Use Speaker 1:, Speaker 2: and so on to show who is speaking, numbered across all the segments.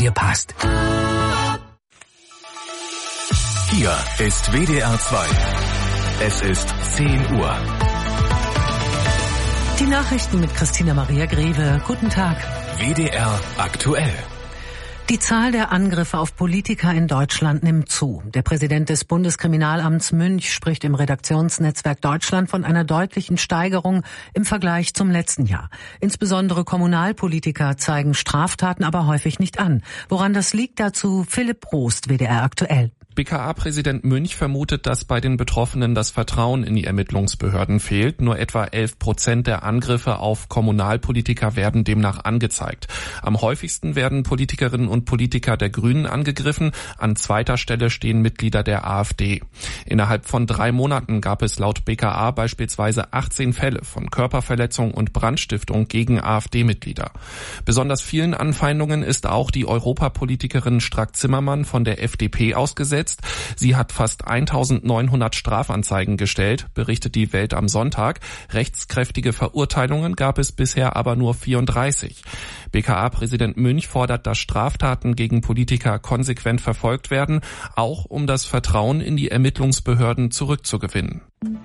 Speaker 1: dir passt.
Speaker 2: Hier ist WDR 2. Es ist 10 Uhr.
Speaker 1: Die Nachrichten mit Christina Maria Greve. Guten Tag.
Speaker 2: WDR aktuell.
Speaker 1: Die Zahl der Angriffe auf Politiker in Deutschland nimmt zu. Der Präsident des Bundeskriminalamts Münch spricht im Redaktionsnetzwerk Deutschland von einer deutlichen Steigerung im Vergleich zum letzten Jahr. Insbesondere Kommunalpolitiker zeigen Straftaten aber häufig nicht an. Woran das liegt, dazu Philipp Prost, WDR aktuell.
Speaker 3: BKA-Präsident Münch vermutet, dass bei den Betroffenen das Vertrauen in die Ermittlungsbehörden fehlt. Nur etwa 11% der Angriffe auf Kommunalpolitiker werden demnach angezeigt. Am häufigsten werden Politikerinnen und Politiker der Grünen angegriffen. An zweiter Stelle stehen Mitglieder der AfD. Innerhalb von 3 Monaten gab es laut BKA beispielsweise 18 Fälle von Körperverletzung und Brandstiftung gegen AfD-Mitglieder. Besonders vielen Anfeindungen ist auch die Europapolitikerin Strack-Zimmermann von der FDP ausgesetzt. Sie hat fast 1900 Strafanzeigen gestellt, berichtet die Welt am Sonntag. Rechtskräftige Verurteilungen gab es bisher aber nur 34. BKA-Präsident Münch fordert, dass Straftaten gegen Politiker konsequent verfolgt werden, auch um das Vertrauen in die Ermittlungsbehörden zurückzugewinnen.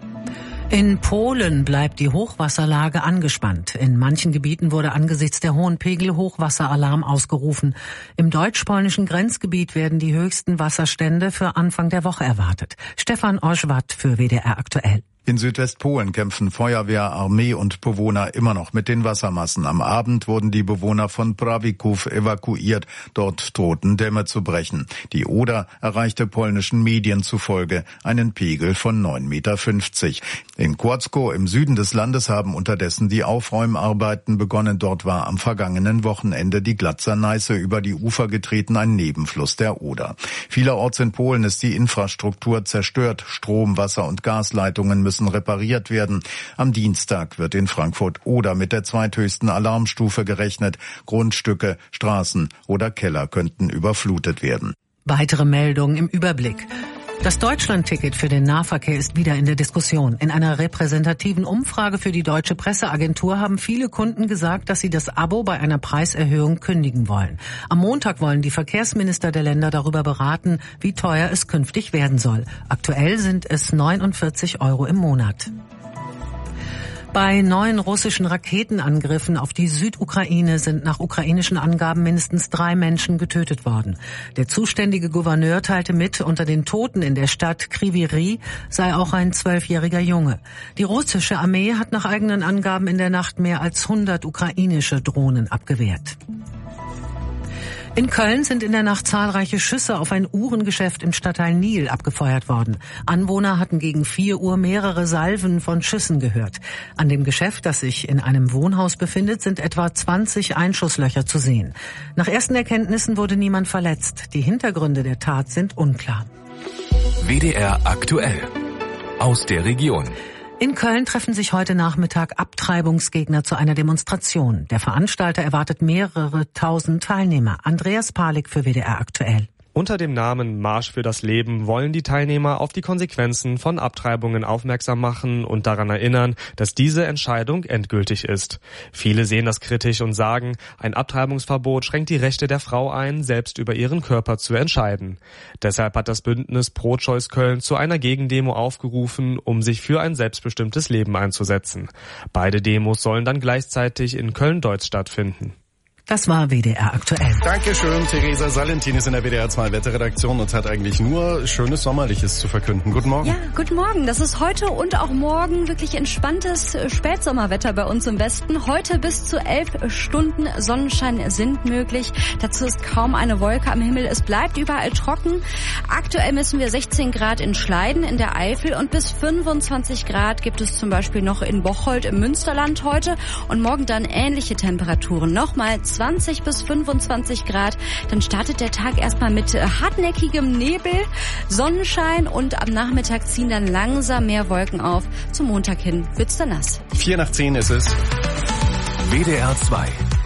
Speaker 1: In Polen bleibt die Hochwasserlage angespannt. In manchen Gebieten wurde angesichts der hohen Pegel Hochwasseralarm ausgerufen. Im deutsch-polnischen Grenzgebiet werden die höchsten Wasserstände für Anfang der Woche erwartet. Stefan Oschwat für WDR aktuell.
Speaker 4: In Südwestpolen kämpfen Feuerwehr, Armee und Bewohner immer noch mit den Wassermassen. Am Abend wurden die Bewohner von Prawików evakuiert, dort drohten Dämme zu brechen. Die Oder erreichte polnischen Medien zufolge einen Pegel von 9,50 Meter. In Kłodzko im Süden des Landes haben unterdessen die Aufräumarbeiten begonnen. Dort war am vergangenen Wochenende die Glatzer Neiße über die Ufer getreten, ein Nebenfluss der Oder. Vielerorts in Polen ist die Infrastruktur zerstört. Strom, Wasser und Gasleitungen müssen repariert werden. Am Dienstag wird in Frankfurt-Oder mit der zweithöchsten Alarmstufe gerechnet. Grundstücke, Straßen oder Keller könnten überflutet werden.
Speaker 1: Weitere Meldungen im Überblick. Das Deutschland-Ticket für den Nahverkehr ist wieder in der Diskussion. In einer repräsentativen Umfrage für die Deutsche Presseagentur haben viele Kunden gesagt, dass sie das Abo bei einer Preiserhöhung kündigen wollen. Am Montag wollen die Verkehrsminister der Länder darüber beraten, wie teuer es künftig werden soll. Aktuell sind es 49 € im Monat. Bei 9 russischen Raketenangriffen auf die Südukraine sind nach ukrainischen Angaben mindestens 3 Menschen getötet worden. Der zuständige Gouverneur teilte mit, unter den Toten in der Stadt Kryvyi Rih sei auch ein 12-jähriger Junge. Die russische Armee hat nach eigenen Angaben in der Nacht mehr als 100 ukrainische Drohnen abgewehrt. In Köln sind in der Nacht zahlreiche Schüsse auf ein Uhrengeschäft im Stadtteil Nil abgefeuert worden. Anwohner hatten gegen 4 Uhr mehrere Salven von Schüssen gehört. An dem Geschäft, das sich in einem Wohnhaus befindet, sind etwa 20 Einschusslöcher zu sehen. Nach ersten Erkenntnissen wurde niemand verletzt. Die Hintergründe der Tat sind unklar.
Speaker 2: WDR aktuell. Aus der Region.
Speaker 1: In Köln treffen sich heute Nachmittag Abtreibungsgegner zu einer Demonstration. Der Veranstalter erwartet mehrere tausend Teilnehmer. Andreas Palik für WDR aktuell.
Speaker 5: Unter dem Namen Marsch für das Leben wollen die Teilnehmer auf die Konsequenzen von Abtreibungen aufmerksam machen und daran erinnern, dass diese Entscheidung endgültig ist. Viele sehen das kritisch und sagen, ein Abtreibungsverbot schränkt die Rechte der Frau ein, selbst über ihren Körper zu entscheiden. Deshalb hat das Bündnis Pro-Choice Köln zu einer Gegendemo aufgerufen, um sich für ein selbstbestimmtes Leben einzusetzen. Beide Demos sollen dann gleichzeitig in Köln-Deutz stattfinden.
Speaker 1: Das war WDR aktuell.
Speaker 6: Dankeschön, Theresa Salentin ist in der WDR 2 Wetterredaktion und hat eigentlich nur schönes Sommerliches zu verkünden. Guten Morgen.
Speaker 7: Ja, guten Morgen. Das ist heute und auch morgen wirklich entspanntes Spätsommerwetter bei uns im Westen. Heute bis zu 11 Stunden Sonnenschein sind möglich. Dazu ist kaum eine Wolke am Himmel. Es bleibt überall trocken. Aktuell messen wir 16 Grad in Schleiden in der Eifel und bis 25 Grad gibt es zum Beispiel noch in Bocholt im Münsterland heute und morgen dann ähnliche Temperaturen. Nochmal 20 bis 25 Grad. Dann startet der Tag erstmal mit hartnäckigem Nebel, Sonnenschein und am Nachmittag ziehen dann langsam mehr Wolken auf. Zum Montag hin wird's dann nass.
Speaker 6: 4 nach 10 ist es.
Speaker 2: WDR 2.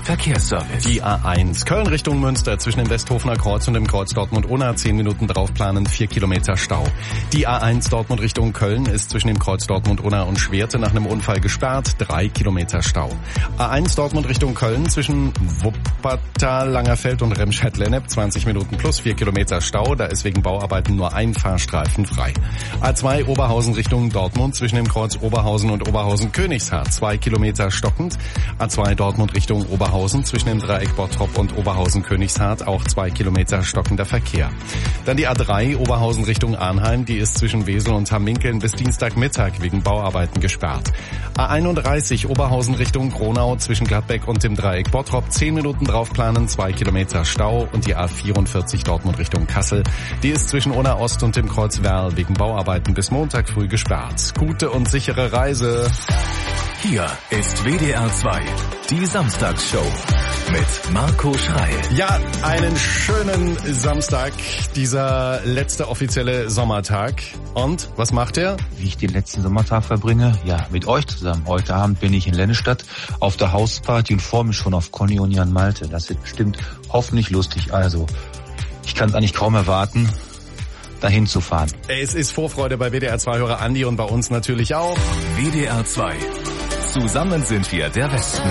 Speaker 2: Verkehrsservice.
Speaker 6: Die A1 Köln Richtung Münster zwischen dem Westhofener Kreuz und dem Kreuz Dortmund-Unna 10 Minuten draufplanen, 4 Kilometer Stau. Die A1 Dortmund Richtung Köln ist zwischen dem Kreuz Dortmund-Unna und Schwerte nach einem Unfall gesperrt, 3 Kilometer Stau. A1 Dortmund Richtung Köln zwischen Wuppertal, Langerfeld und Remscheid-Lennep 20 Minuten plus 4 Kilometer Stau, da ist wegen Bauarbeiten nur ein Fahrstreifen frei. A2 Oberhausen Richtung Dortmund zwischen dem Kreuz Oberhausen und Oberhausen-Königshardt 2 Kilometer stockend. A2 Dortmund Richtung Oberhausen zwischen dem Dreieck Bottrop und Oberhausen-Königshardt auch 2 Kilometer stockender Verkehr. Dann die A3 Oberhausen Richtung Arnheim, die ist zwischen Wesel und Hamminkeln bis Dienstagmittag wegen Bauarbeiten gesperrt. A31 Oberhausen Richtung Gronau zwischen Gladbeck und dem Dreieck Bottrop 10 Minuten draufplanen, 2 Kilometer Stau. Und die A44 Dortmund Richtung Kassel, die ist zwischen Unna Ost und dem Kreuz Werl wegen Bauarbeiten bis Montag früh gesperrt. Gute und sichere Reise.
Speaker 2: Hier ist WDR 2, die Samstagsshow mit Marco Schreil.
Speaker 6: Ja, einen schönen Samstag, dieser letzte offizielle Sommertag. Und was macht er?
Speaker 8: Wie ich den letzten Sommertag verbringe? Ja, mit euch zusammen. Heute Abend bin ich in Lennestadt auf der Hausparty und freue mich schon auf Conny und Jan Malte. Das wird bestimmt hoffentlich lustig. Also, ich kann es eigentlich kaum erwarten, dahin zu fahren.
Speaker 6: Es ist Vorfreude bei WDR 2-Hörer Andi und bei uns natürlich auch.
Speaker 2: WDR 2. Zusammen sind wir der Westen.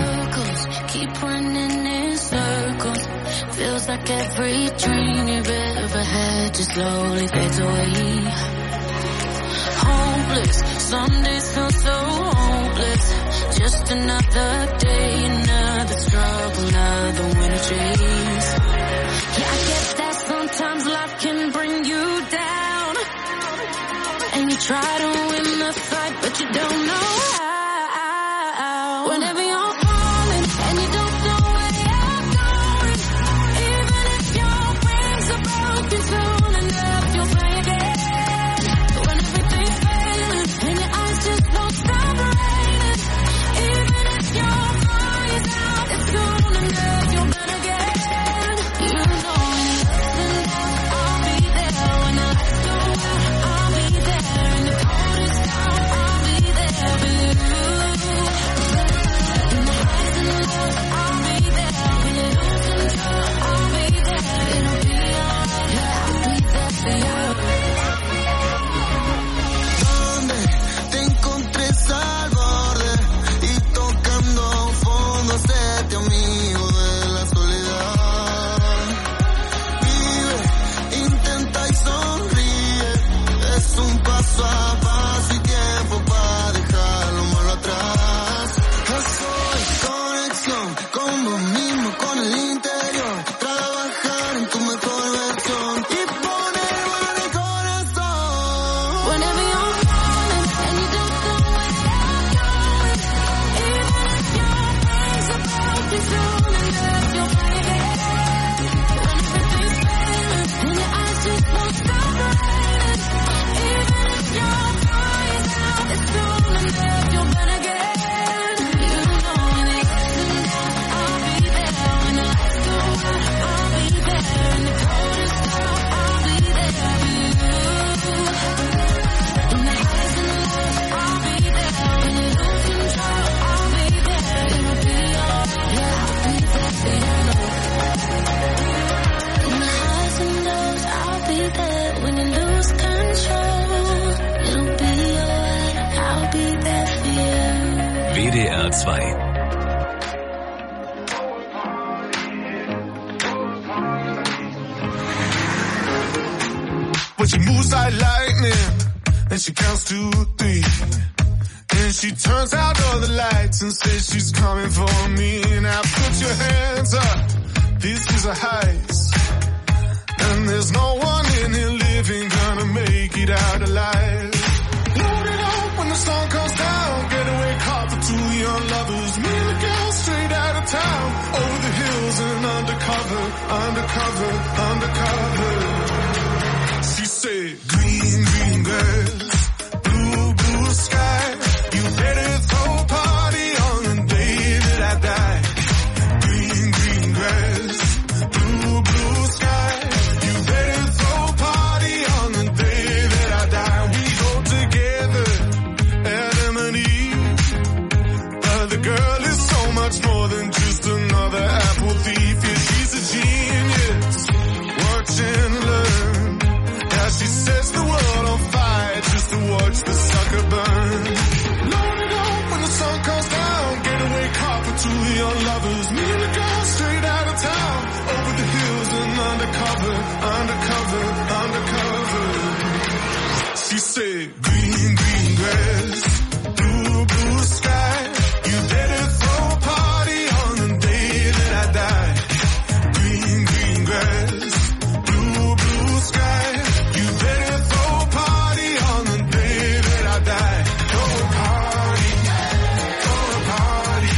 Speaker 9: Feels like every dream you've ever had just slowly fades away. Hopeless, some days feel so hopeless. Just another day, another struggle, another winter chase. Yeah, I get that sometimes life can bring you down, and you try to win the fight, but you don't know how. Whenever you're falling and you don't know where you're going, even if your wings are broken soon enough, you'll fly again. When everything's failing and your eyes just won't stop raining, even if your fire's out, it's soon enough, you'll burn again. You know when I'll be there when the lights go out, I'll be there in the coldest hour, I'll be there for you.
Speaker 2: WDR 2.
Speaker 10: But she moves like lightning, and she counts to 3. And she turns out all the lights and says she's coming for me. Now put your hands up, this is a heist. And there's no one in here living gonna make it out alive. Load it up when the sun comes down, getaway car for 2 young lovers. Me and the girl straight out of town, over the hills and undercover, undercover, undercover. She said, green, green grass, blue, blue sky. You better throw a party on the day that I die. Green, green grass, blue, blue sky. You better throw a party on the day that I die. We go together, Adam and Eve. But the girl is so much more than just another undercover, undercover, undercover. She said, green, green grass, blue, blue sky. You better throw a party on the day that I die. Green, green grass, blue, blue sky. You better throw a party on the day that I die. Throw a party, yeah. Throw a party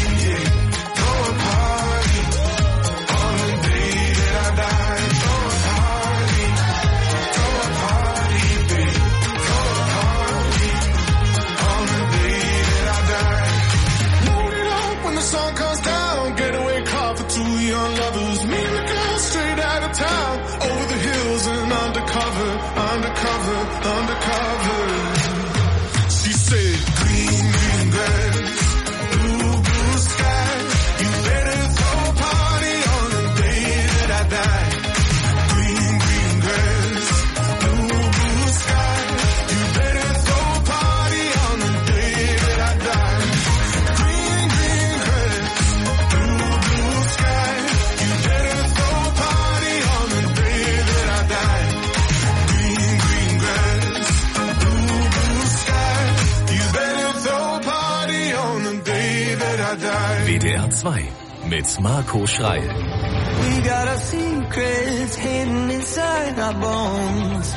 Speaker 10: on the day that I die. Throw a party, babe. Throw a party on the day that I die. Load it up when the sun comes down. Getaway car for two young lovers. Me and the girl straight out of town. Over the hills and undercover, undercover, undercover. She said, green, green grass, blue, blue sky. You better throw a party on the day that I die. Green, green grass, blue, blue sky. You better throw a party on the day that I die. Green, green grass, blue, blue sky. You better throw a party on the day that I die. Green, green grass, blue, blue sky. You better throw a party on the day that I die.
Speaker 2: WDR 2 mit Marco Schreil.
Speaker 11: We got our secrets hidden inside our bones.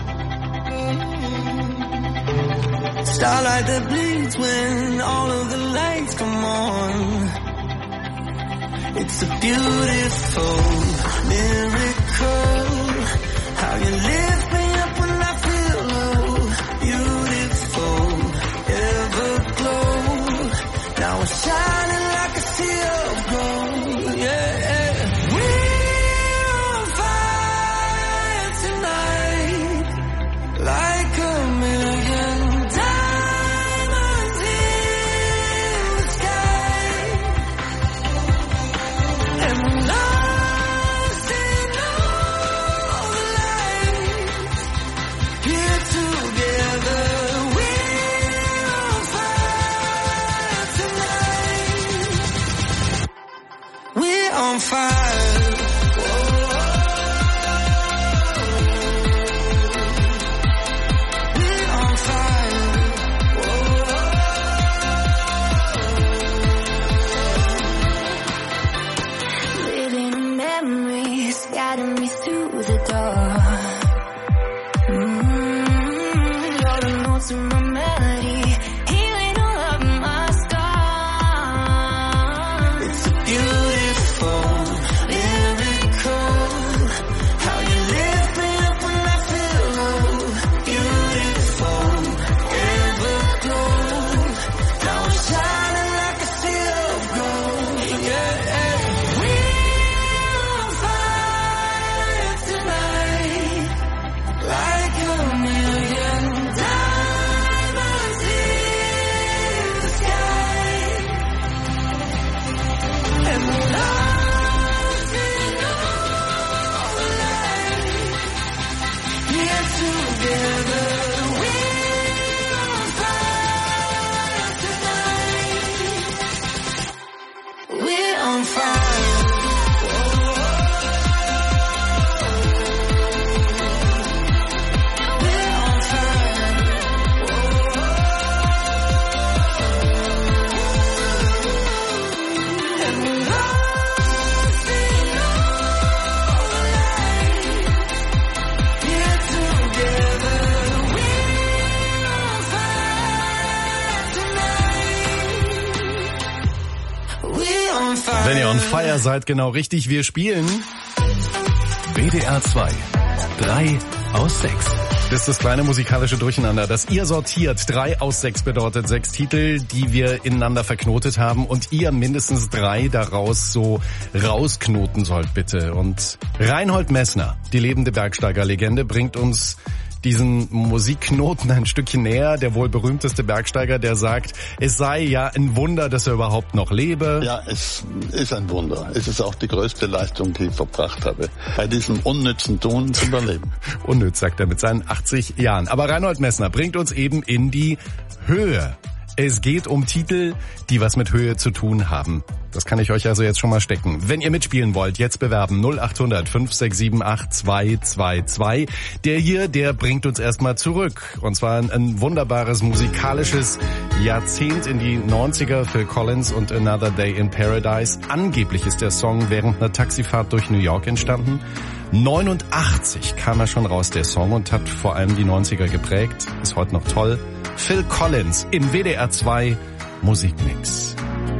Speaker 11: Starlight that bleeds when all of the lights come on. It's a beautiful miracle. How you lift me up when I feel low. Beautiful, everglow. Now we're shining like a sea of gold. Yeah. We're on fire tonight, like a million diamonds in the sky. And we're lost in all the lights. Here together, we're on fire tonight. We're on fire. We're on fire. Living in memories, guiding me through the dark. All the notes in my melody, healing all of my scars. It's a beautiful miracle. How you lift me up when I feel low. Beautiful, everglow. Now I'm shining like a sea of gold. Yeah. We're on fire tonight, like a million diamonds in the sky. And we're lost in all the light. Here together, we're on fire tonight. We're on fire. We're on fire. And we're lost in all the light. Here together, we're on fire tonight. We're on fire.
Speaker 6: Wenn ihr on fire seid, genau richtig. Wir spielen.
Speaker 2: WDR 2 3 aus 6.
Speaker 6: Das ist das kleine musikalische Durcheinander, das ihr sortiert. 3 aus 6 bedeutet 6 Titel, die wir ineinander verknotet haben und ihr mindestens 3 daraus so rausknoten sollt, bitte. Und Reinhold Messner, die lebende Bergsteigerlegende, bringt uns diesen Musikknoten ein Stückchen näher. Der wohl berühmteste Bergsteiger, der sagt, es sei ja ein Wunder, dass er überhaupt noch lebe.
Speaker 12: Ja, es ist ein Wunder. Es ist auch die größte Leistung, die ich verbracht habe, bei diesem unnützen Tun zu überleben.
Speaker 6: Unnütz, sagt er mit seinen 80 Jahren. Aber Reinhold Messner bringt uns eben in die Höhe. Es geht um Titel, die was mit Höhe zu tun haben. Das kann ich euch also jetzt schon mal stecken. Wenn ihr mitspielen wollt, jetzt bewerben 0800 567 8222. Der hier, der bringt uns erstmal zurück. Und zwar ein wunderbares musikalisches Jahrzehnt in die 90er. Phil Collins und Another Day in Paradise. Angeblich ist der Song während einer Taxifahrt durch New York entstanden. 89 kam er schon raus, der Song, und hat vor allem die 90er geprägt. Ist heute noch toll. Phil Collins im WDR 2 Musikmix.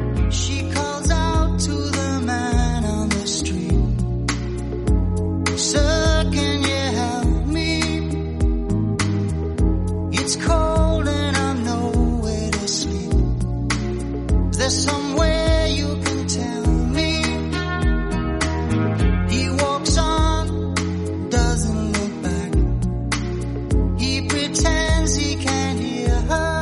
Speaker 13: Somewhere you can tell me. He walks on, doesn't look back. He pretends he can't hear her.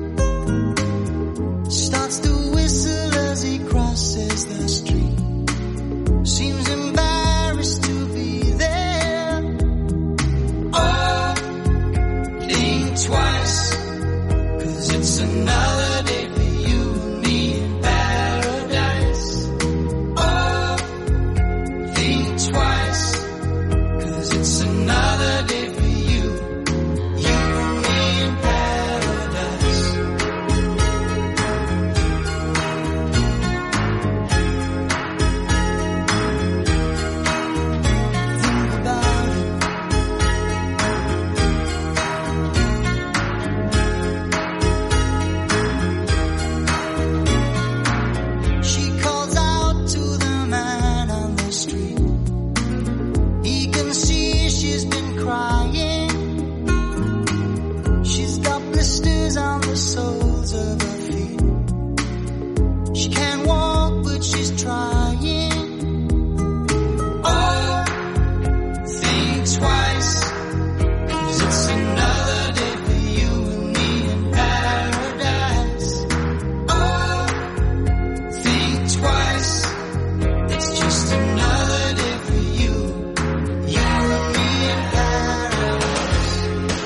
Speaker 13: Starts to whistle as he crosses the street. Seems embarrassed to be there. Oh, think twice, 'cause it's another day for you and me in paradise. Oh, think twice, 'cause it's another day for you and me in paradise. Think about it. She calls out to the man on the street. He can see she's been crying. She's got blisters on the soles of her feet. She can't walk, but she's trying. Oh, think twice, 'cause it's another day for you and me in paradise. Oh, think twice, it's just another day for you and me in paradise.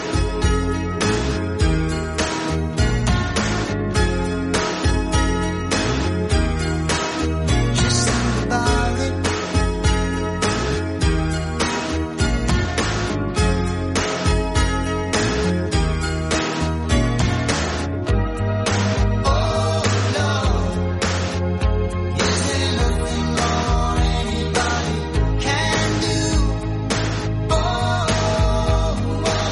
Speaker 13: Just think about it. Oh Lord, is there nothing more anybody can do? Oh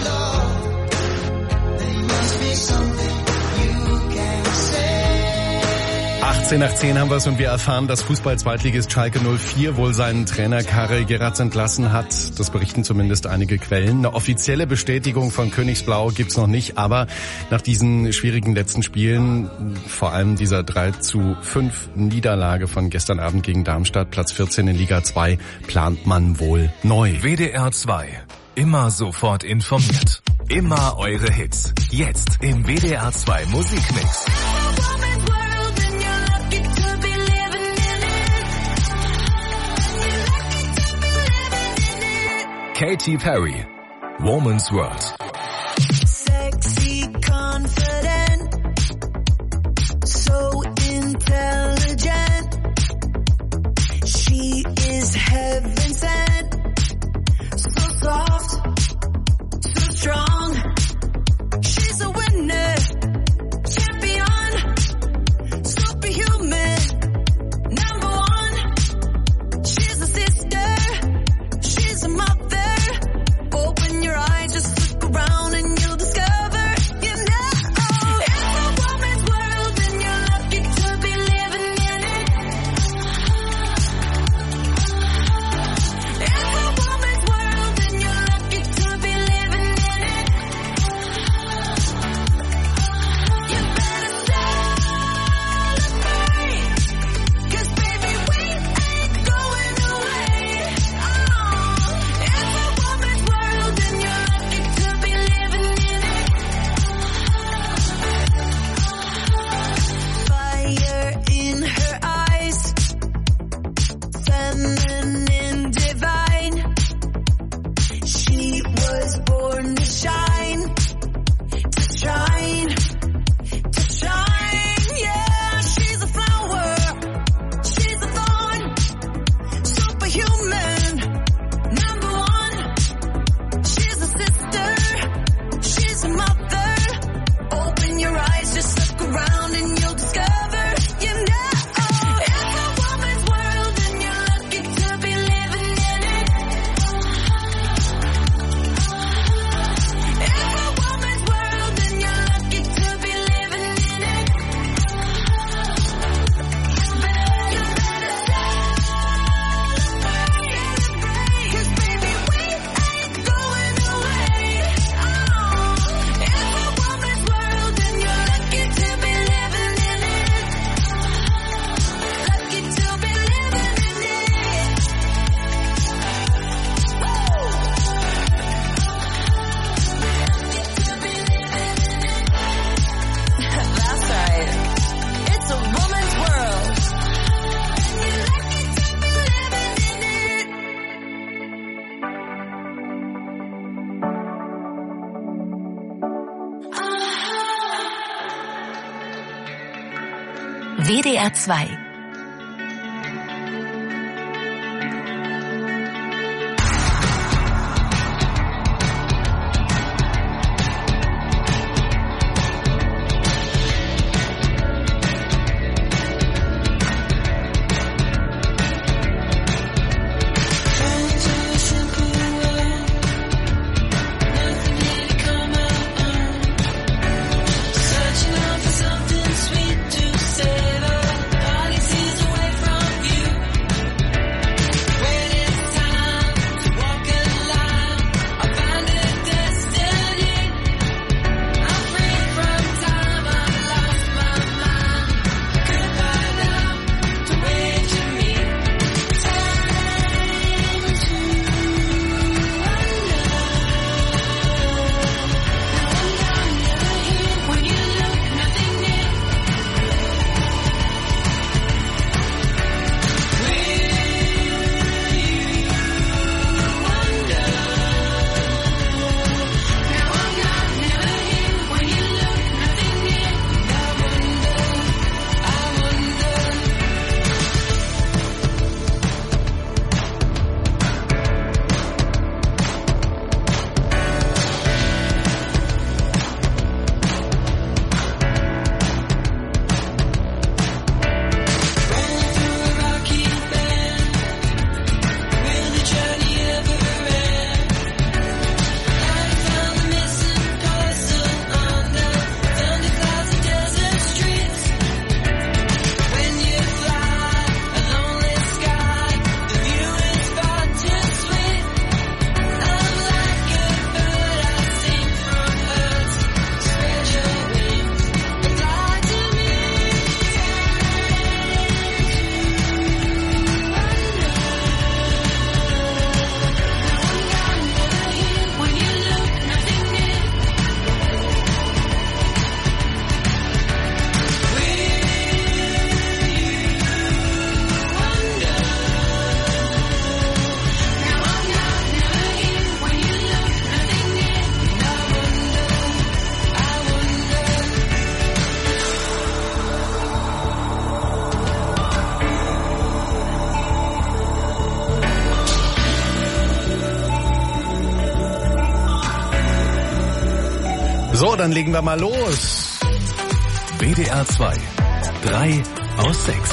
Speaker 13: Lord, there must be something you can say.
Speaker 6: 18 nach 10 haben wir es und wir erfahren, dass Fußball-Zweitligist Schalke 04 wohl seinen Trainer Karel Geratz entlassen hat. Das berichten zumindest einige Quellen. Eine offizielle Bestätigung von Königsblau gibt's noch nicht, aber nach diesen schwierigen letzten Spielen, vor allem dieser 3:5 Niederlage von gestern Abend gegen Darmstadt, Platz 14 in Liga 2, plant man wohl neu.
Speaker 2: WDR 2. Immer sofort informiert. Immer eure Hits. Jetzt im WDR 2 Musikmix. Katy Perry, Woman's World.
Speaker 11: Sexy, confident, so intelligent. She is heaven sent, so soft, so strong. She's a winner, champion, superhuman, number one. She's a sister, she's a mother. Open your eyes, just look around and you'll discover, you know, it's a woman's world and you're lucky to be living in it. It's a woman's world and you're lucky to be living in it. You better celebrate, 'cause baby we ain't going away. Oh, it's a woman's world and you're lucky to be living in it. Fire in her eyes, feminine, divine. She was born to shine, to shine, to shine.
Speaker 14: WDR 2.
Speaker 6: So, dann legen wir mal los.
Speaker 2: WDR 2. 3 aus 6.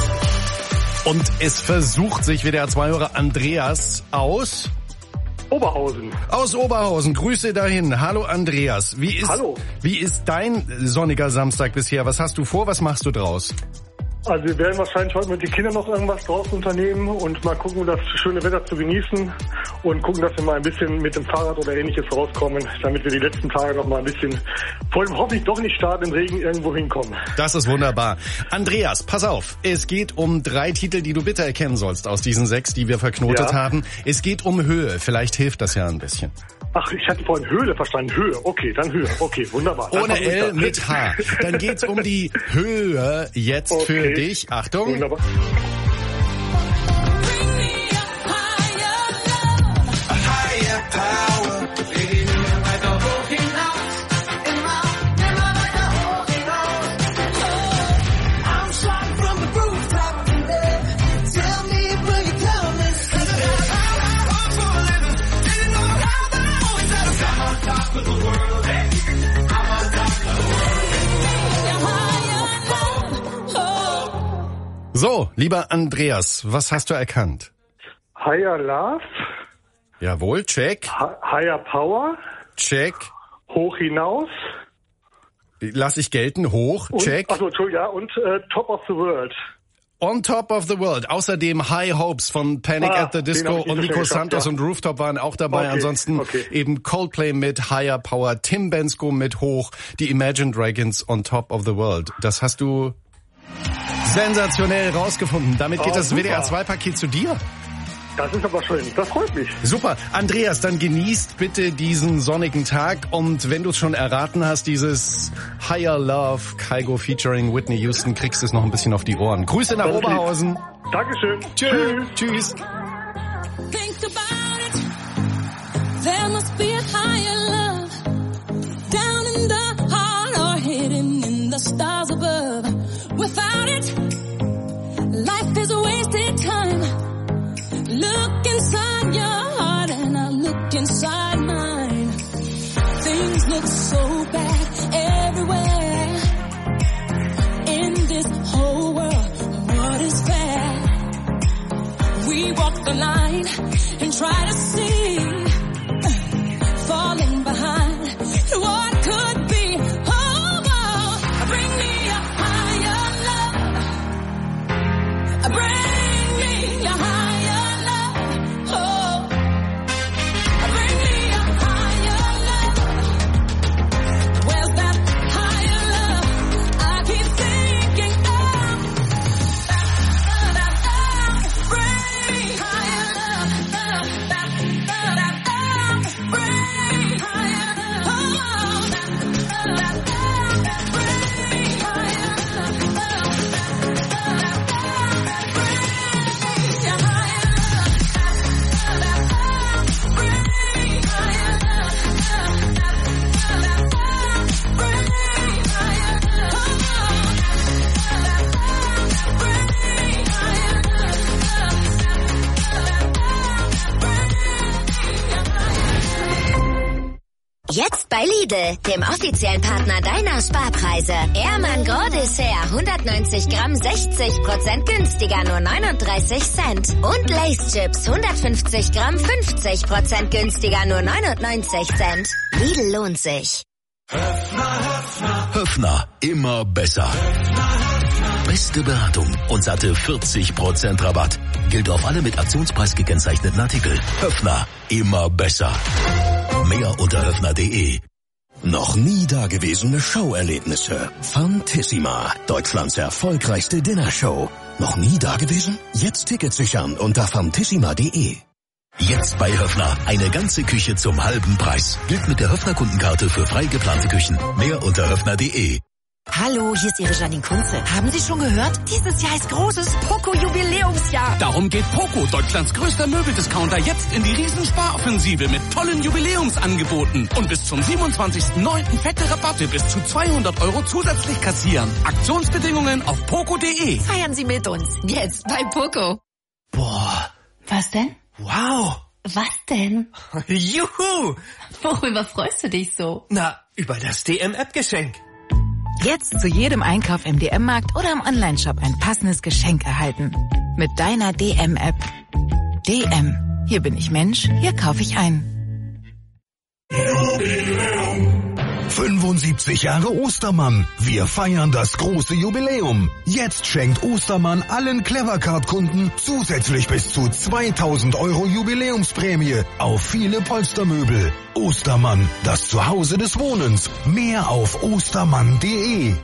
Speaker 6: Und es versucht sich WDR 2-Hörer Andreas aus
Speaker 15: Oberhausen.
Speaker 6: Aus Oberhausen. Grüße dahin. Hallo Andreas.
Speaker 15: Hallo.
Speaker 6: Wie ist dein sonniger Samstag bisher? Was hast du vor? Was machst du draus?
Speaker 15: Also wir werden wahrscheinlich heute mit den Kindern noch irgendwas draußen unternehmen und mal gucken, das schöne Wetter zu genießen und gucken, dass wir mal ein bisschen mit dem Fahrrad oder Ähnliches rauskommen, damit wir die letzten Tage noch mal ein bisschen vor dem hoffentlich doch nicht stark im Regen irgendwo hinkommen.
Speaker 6: Das ist wunderbar. Andreas, pass auf. Es geht um 3 Titel, die du bitte erkennen sollst aus diesen 6, die wir verknotet haben. Es geht um Höhe. Vielleicht hilft das ja ein bisschen.
Speaker 15: Ach, ich hatte vorhin Höhle verstanden. Höhe. Okay, dann Höhe. Okay, wunderbar.
Speaker 6: Ohne L mit H. Dann geht's um die Höhe jetzt für dich. Achtung.
Speaker 15: Wunderbar.
Speaker 6: So, lieber Andreas, was hast du erkannt?
Speaker 15: Higher Love.
Speaker 6: Jawohl, check.
Speaker 15: Higher Power.
Speaker 6: Check.
Speaker 15: Hoch hinaus.
Speaker 6: Lass ich gelten, hoch, check.
Speaker 15: Achso, Entschuldigung, ja, und Top of the World.
Speaker 6: On Top of the World. Außerdem High Hopes von Panic at the Disco und Nico Santos und Rooftop waren auch dabei. Ansonsten eben Coldplay mit Higher Power, Tim Bensko mit Hoch, die Imagine Dragons On Top of the World. Das hast du sensationell rausgefunden. Damit geht das WDR 2-Paket zu dir.
Speaker 15: Das ist aber schön. Das freut mich.
Speaker 6: Super. Andreas, dann genießt bitte diesen sonnigen Tag. Und wenn du es schon erraten hast, dieses Higher Love, Kygo featuring Whitney Houston, kriegst du es noch ein bisschen auf die Ohren. Grüße nach Oberhausen.
Speaker 15: Dankeschön.
Speaker 6: Tschüss.
Speaker 9: Think about it. There must be a higher love down in the heart or hidden in the stars above. Without it, stuck inside mine. Things look so bad everywhere. In this whole world, what is fair? We walk the line and try to see, falling behind what could be. Oh, oh, bring me a higher love. Bring me a higher love. Oh, bring me a higher love. Where's that higher love I keep thinking of? Bring me higher love. Bring higher
Speaker 14: Jetzt bei Lidl, dem offiziellen Partner deiner Sparpreise. Ehrmann Gros Dessert, 190 Gramm, 60% günstiger, nur 39 Cent. Und Lay's Chips, 150 Gramm, 50% günstiger, nur 99 Cent. Lidl lohnt sich.
Speaker 16: Höffner, immer besser. Beste Beratung und satte 40% Rabatt. Gilt auf alle mit Aktionspreis gekennzeichneten Artikel. Höffner, immer besser. Mehr unter höffner.de. Noch nie dagewesene Showerlebnisse. Fantissima, Deutschlands erfolgreichste Dinnershow. Noch nie dagewesen? Jetzt Tickets sichern unter fantissima.de. Jetzt bei Höffner eine ganze Küche zum halben Preis. Gilt mit der Höffner-Kundenkarte für frei geplante Küchen. Mehr unter höffner.de.
Speaker 17: Hallo, hier ist Ihre Janine Kunze. Haben Sie schon gehört? Dieses Jahr ist großes Poco-Jubiläumsjahr.
Speaker 18: Darum geht Poco, Deutschlands größter Möbeldiscounter, jetzt in die Riesensparoffensive mit tollen Jubiläumsangeboten. Und bis zum 27.09. fette Rabatte bis zu 200 € zusätzlich kassieren. Aktionsbedingungen auf poco.de.
Speaker 17: Feiern Sie mit uns. Jetzt bei Poco.
Speaker 19: Boah.
Speaker 17: Was denn?
Speaker 19: Wow.
Speaker 17: Was denn?
Speaker 19: Juhu.
Speaker 17: Worüber freust du dich so?
Speaker 19: Na, über das DM-App-Geschenk.
Speaker 20: Jetzt zu jedem Einkauf im DM-Markt oder im Onlineshop ein passendes Geschenk erhalten. Mit deiner DM-App. DM. Hier bin ich Mensch, hier kaufe ich ein.
Speaker 21: 75 Jahre Ostermann. Wir feiern das große Jubiläum. Jetzt schenkt Ostermann allen Clevercard-Kunden zusätzlich bis zu 2000 € Jubiläumsprämie auf viele Polstermöbel. Ostermann, das Zuhause des Wohnens. Mehr auf ostermann.de.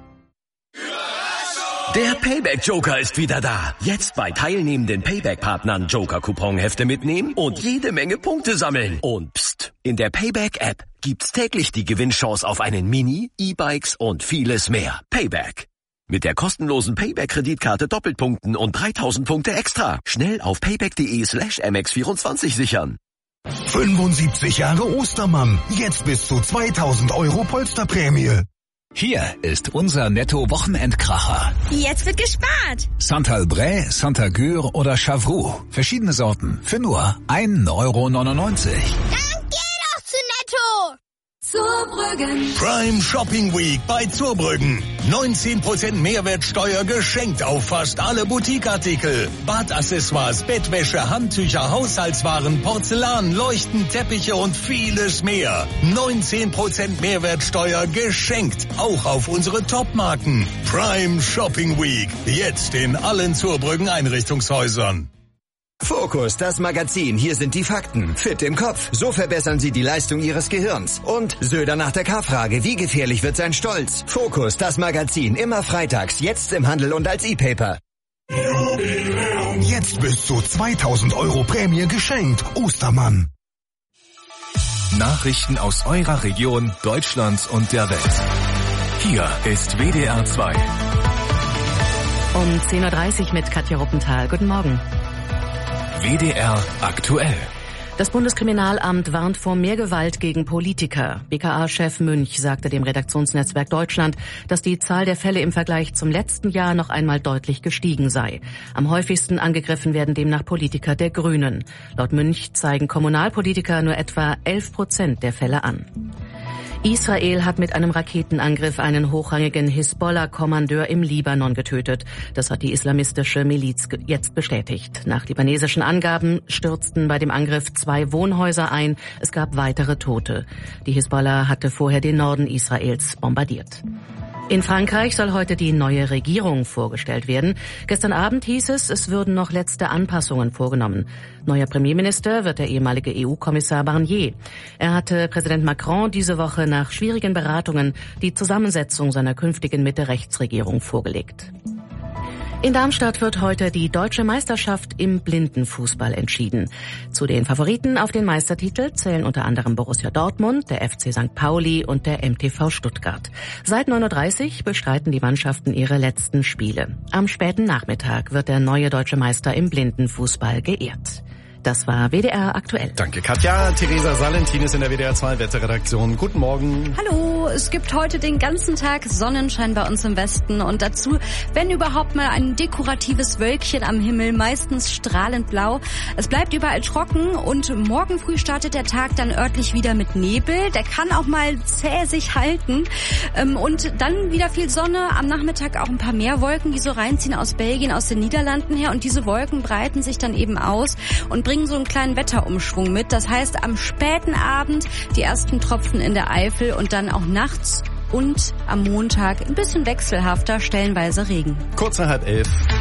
Speaker 16: Der Payback-Joker ist wieder da. Jetzt bei teilnehmenden Payback-Partnern Joker-Couponhefte mitnehmen und jede Menge Punkte sammeln. Und pst, in der Payback-App gibt's täglich die Gewinnchance auf einen Mini, E-Bikes und vieles mehr. Payback. Mit der kostenlosen Payback-Kreditkarte Doppelpunkten und 3000 Punkte extra. Schnell auf payback.de/mx24 sichern.
Speaker 21: 75 Jahre Ostermann. Jetzt bis zu 2000 € Polsterprämie.
Speaker 22: Hier ist unser Netto-Wochenendkracher.
Speaker 23: Jetzt wird gespart.
Speaker 22: Saint-Albret, Saint-Agur oder Chavroux. Verschiedene Sorten für nur 1,99 €.
Speaker 23: Dann geh doch zu Netto.
Speaker 24: Zurbrüggen. Prime Shopping Week bei Zurbrüggen. 19% Mehrwertsteuer geschenkt auf fast alle Boutiqueartikel. Badaccessoires, Bettwäsche, Handtücher, Haushaltswaren, Porzellan, Leuchten, Teppiche und vieles mehr. 19% Mehrwertsteuer geschenkt. Auch auf unsere Topmarken. Prime Shopping Week. Jetzt in allen Zurbrüggen Einrichtungshäusern.
Speaker 25: Fokus, das Magazin. Hier sind die Fakten. Fit im Kopf. So verbessern Sie die Leistung Ihres Gehirns. Und Söder nach der K-Frage. Wie gefährlich wird sein Stolz? Fokus, das Magazin. Immer freitags. Jetzt im Handel und als E-Paper.
Speaker 21: Jetzt bis zu 2000 € Prämie geschenkt. Ostermann.
Speaker 2: Nachrichten aus eurer Region, Deutschland und der Welt. Hier ist WDR 2.
Speaker 1: Um 10:30 Uhr mit Katja Ruppenthal. Guten Morgen.
Speaker 2: WDR aktuell.
Speaker 3: Das Bundeskriminalamt warnt vor mehr Gewalt gegen Politiker. BKA-Chef Münch sagte dem Redaktionsnetzwerk Deutschland, dass die Zahl der Fälle im Vergleich zum letzten Jahr noch einmal deutlich gestiegen sei. Am häufigsten angegriffen werden demnach Politiker der Grünen. Laut Münch zeigen Kommunalpolitiker nur etwa 11% der Fälle an. Israel hat mit einem Raketenangriff einen hochrangigen Hisbollah-Kommandeur im Libanon getötet. Das hat die islamistische Miliz jetzt bestätigt. Nach libanesischen Angaben stürzten bei dem Angriff 2 Wohnhäuser ein. Es gab weitere Tote. Die Hisbollah hatte vorher den Norden Israels bombardiert. In Frankreich soll heute die neue Regierung vorgestellt werden. Gestern Abend hieß es, es würden noch letzte Anpassungen vorgenommen. Neuer Premierminister wird der ehemalige EU-Kommissar Barnier. Er hatte Präsident Macron diese Woche nach schwierigen Beratungen die Zusammensetzung seiner künftigen Mitte-Rechts-Regierung vorgelegt. In Darmstadt wird heute die deutsche Meisterschaft im Blindenfußball entschieden. Zu den Favoriten auf den Meistertitel zählen unter anderem Borussia Dortmund, der FC St. Pauli und der MTV Stuttgart. Seit 9:30 Uhr bestreiten die Mannschaften ihre letzten Spiele. Am späten Nachmittag wird der neue deutsche Meister im Blindenfußball geehrt. Das war WDR aktuell.
Speaker 6: Danke, Katja. Theresa Salentin ist in der WDR 2 Wetterredaktion. Guten Morgen.
Speaker 4: Hallo, es gibt heute den ganzen Tag Sonnenschein bei uns im Westen und dazu, wenn überhaupt mal ein dekoratives Wölkchen am Himmel, meistens strahlend blau. Es bleibt überall trocken und morgen früh startet der Tag dann örtlich wieder mit Nebel. Der kann auch mal zäh sich halten und dann wieder viel Sonne. Am Nachmittag auch ein paar mehr Wolken, die so reinziehen aus Belgien, aus den Niederlanden her und diese Wolken breiten sich dann eben aus und bringen so einen kleinen Wetterumschwung mit. Das heißt, am späten Abend die ersten Tropfen in der Eifel und dann auch nachts und am Montag ein bisschen wechselhafter, stellenweise Regen.
Speaker 6: Kurz nach 10:30.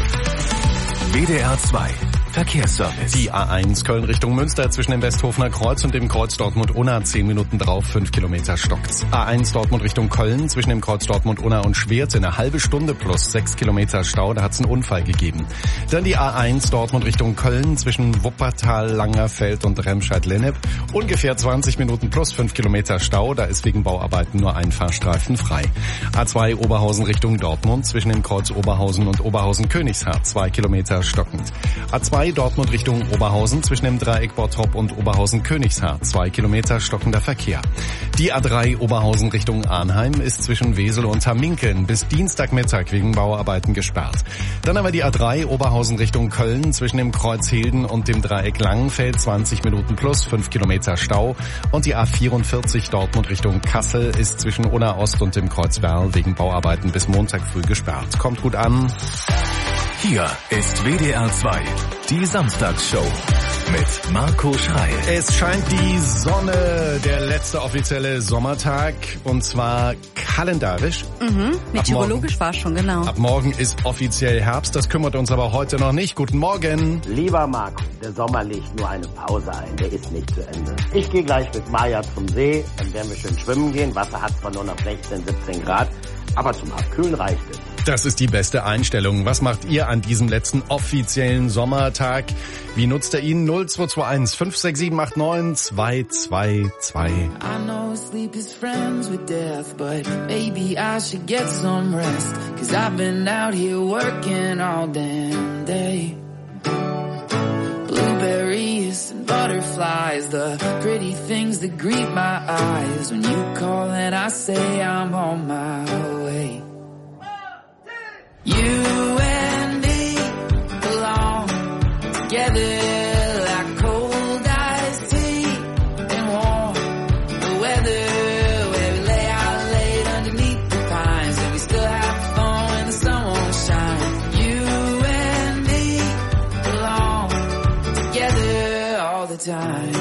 Speaker 2: WDR 2 Verkehrsservice.
Speaker 6: Die A1 Köln Richtung Münster zwischen dem Westhofener Kreuz und dem Kreuz Dortmund-Unna 10 Minuten drauf, 5 Kilometer stockt's. A1 Dortmund Richtung Köln zwischen dem Kreuz Dortmund-Unna und Schwerte eine halbe Stunde plus 6 Kilometer Stau, da hat's einen Unfall gegeben. Dann die A1 Dortmund Richtung Köln zwischen Wuppertal, Langerfeld und Remscheid-Lennep. Ungefähr 20 Minuten plus 5 Kilometer Stau, da ist wegen Bauarbeiten nur ein Fahrstreifen frei. A2 Oberhausen Richtung Dortmund zwischen dem Kreuz Oberhausen und Oberhausen-Königshardt 2 Kilometer stockend. A2 Dortmund Richtung Oberhausen zwischen dem Dreieck Bottrop und Oberhausen-Königshardt 2 Kilometer stockender Verkehr. Die A3 Oberhausen Richtung Arnheim ist zwischen Wesel und Hamminkeln bis Dienstagmittag wegen Bauarbeiten gesperrt. Dann haben wir die A3 Oberhausen Richtung Köln zwischen dem Kreuz Hilden und dem Dreieck Langenfeld 20 Minuten plus 5 Kilometer Stau. Und die A44 Dortmund Richtung Kassel ist zwischen Unna Ost und dem Kreuz Werl wegen Bauarbeiten bis Montag früh gesperrt. Kommt gut an.
Speaker 2: Hier ist WDR 2, die Samstagsshow mit Marco Schreil.
Speaker 6: Es scheint die Sonne, der letzte offizielle Sommertag, und zwar kalendarisch.
Speaker 4: Meteorologisch war es schon, genau.
Speaker 6: Ab morgen ist offiziell Herbst, das kümmert uns aber heute noch nicht. Guten Morgen.
Speaker 5: Lieber Marco, der Sommer legt nur eine Pause ein, der ist nicht zu Ende. Ich gehe gleich mit Maja zum See, dann werden wir schön schwimmen gehen. Wasser hat zwar nur noch 16, 17 Grad, aber zum Abkühlen reicht es.
Speaker 6: Das ist die beste Einstellung. Was macht ihr an diesem letzten offiziellen Sommertag? Wie nutzt ihr ihn? 0221 56789 222.
Speaker 7: I know sleep is friends with death, but maybe I should get some rest, 'cause I've been out here working all damn day. Blueberries and butterflies, the pretty things that greet my eyes. When you call and I say I'm on my way. You and me belong together like cold iced tea and warm the weather, where we lay out late underneath the pines and we still have fun when the sun won't shine. You and me belong together all the time.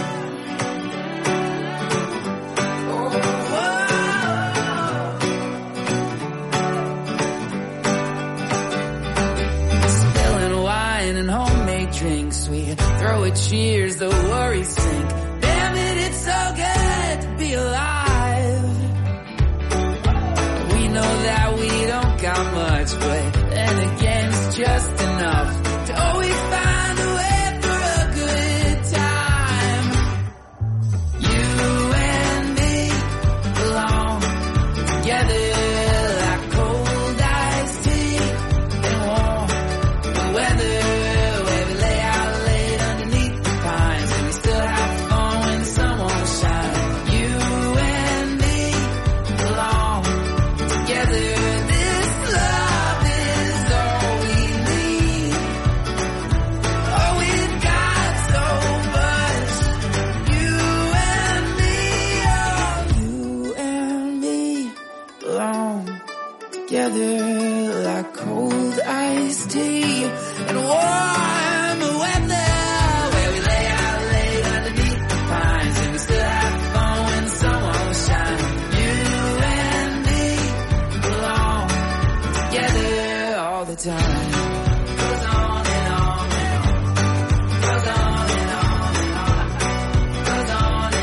Speaker 7: together like cold iced tea and warm weather, where we lay out late underneath the pines and we still have fun when the sun won't shine. You and me belong together all the time. Goes on and on and on. Goes on and on and on. Goes on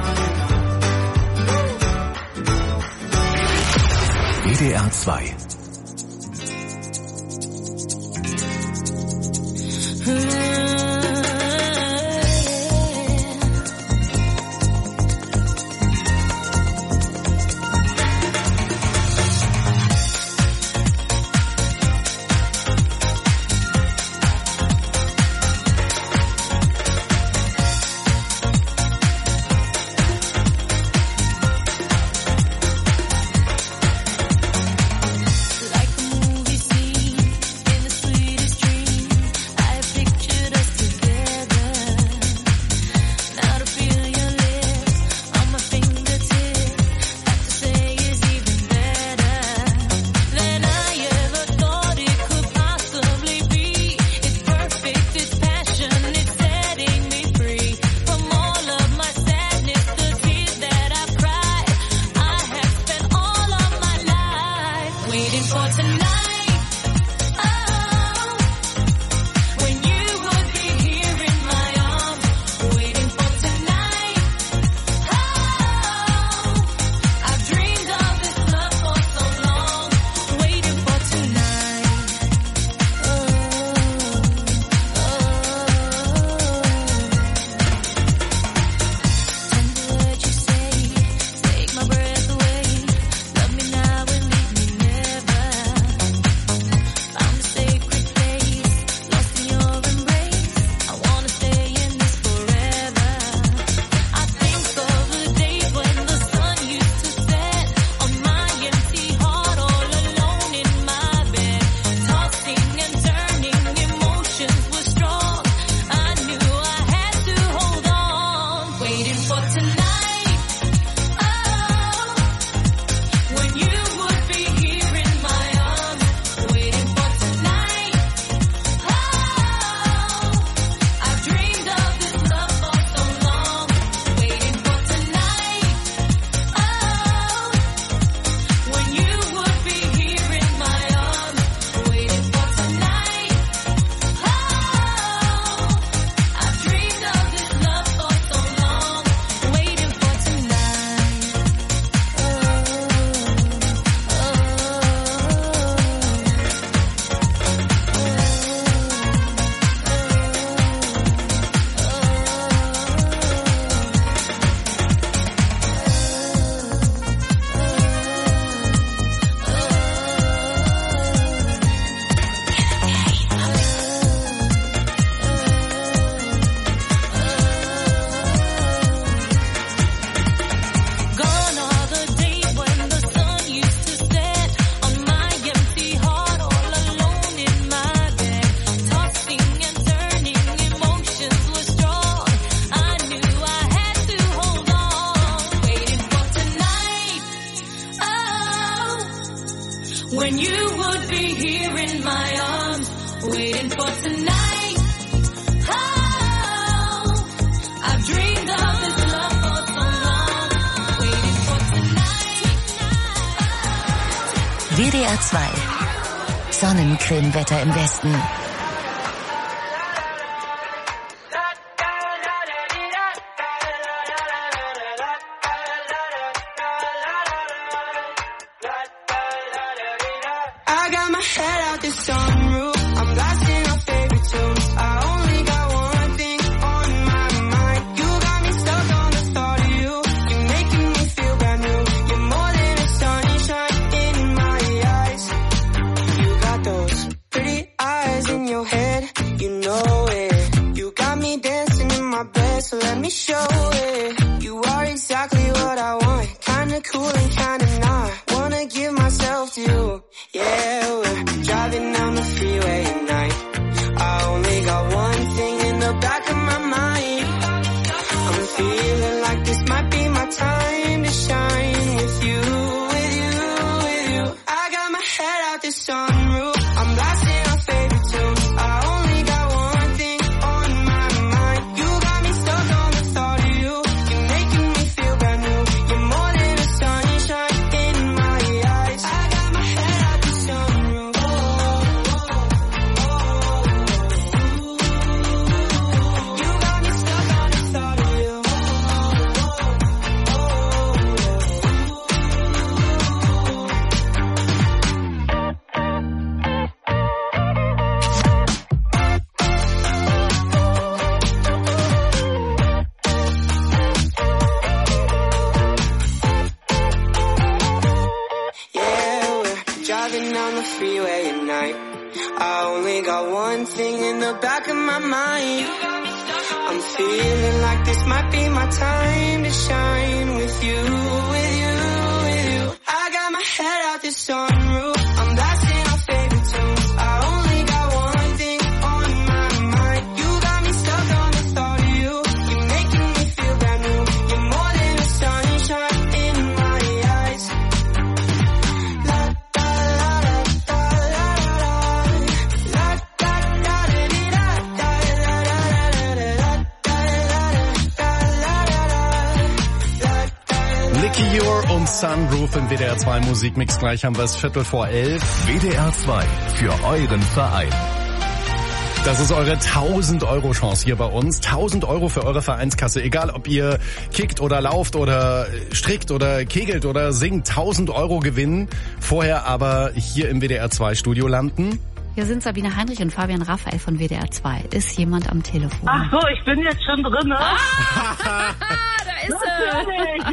Speaker 7: and on and on.
Speaker 2: WDR 2.
Speaker 9: when you would be here in my arms, waiting for tonight. Oh, I've dreamed of this love for so long, waiting for tonight.
Speaker 14: WDR 2. Sonnencremewetter im Westen.
Speaker 9: With you. I got my head
Speaker 8: the freeway at night. I only got one thing in the back of my mind. I'm feeling like this might be my time to shine with you, with you, with you. I got my head out the sunroof. I'm blasting our favorite tunes. I only got one thing on my mind. You got me stuck on the thought of you. You're making me feel brand new. You're more than the sunshine in my eyes. La da la da da la la la da da di da da la la la.
Speaker 6: Licky Your und Sunroof im WDR 2 Musikmix. Gleich haben wir es 11:15.
Speaker 2: WDR 2 für euren Verein.
Speaker 6: Das ist eure 1000 Euro Chance hier bei uns. 1000 Euro für eure Vereinskasse. Egal, ob ihr kickt oder lauft oder strickt oder kegelt oder singt. 1000 Euro gewinnen. Vorher aber hier im WDR 2 Studio landen.
Speaker 4: Hier sind Sabine Heinrich und Fabian Raphael von WDR 2. Ist jemand am Telefon?
Speaker 10: Ach so, ich bin jetzt schon drin, ne?
Speaker 4: Da ist sie.